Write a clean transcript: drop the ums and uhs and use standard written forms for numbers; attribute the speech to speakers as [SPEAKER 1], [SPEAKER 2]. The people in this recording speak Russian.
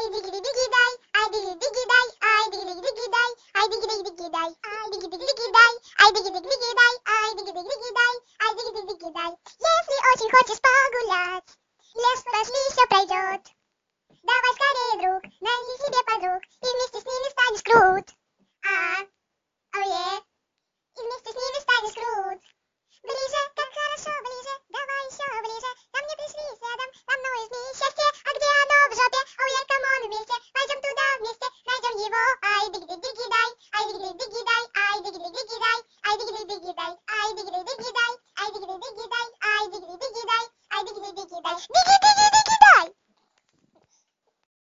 [SPEAKER 1] диги-диги дай, ай диги-диги дай, ай диги-диги дай, ай диги-диги дай, ай диги-диги дай, ай диги-диги дай, ай диги-диги дай, ай диги-диги дай. Если очень хочешь погулять, лес пошли, все пройдет. Давай скорее, друг, найди себе подруг, и вместе с ними станешь крут. И вместе с ними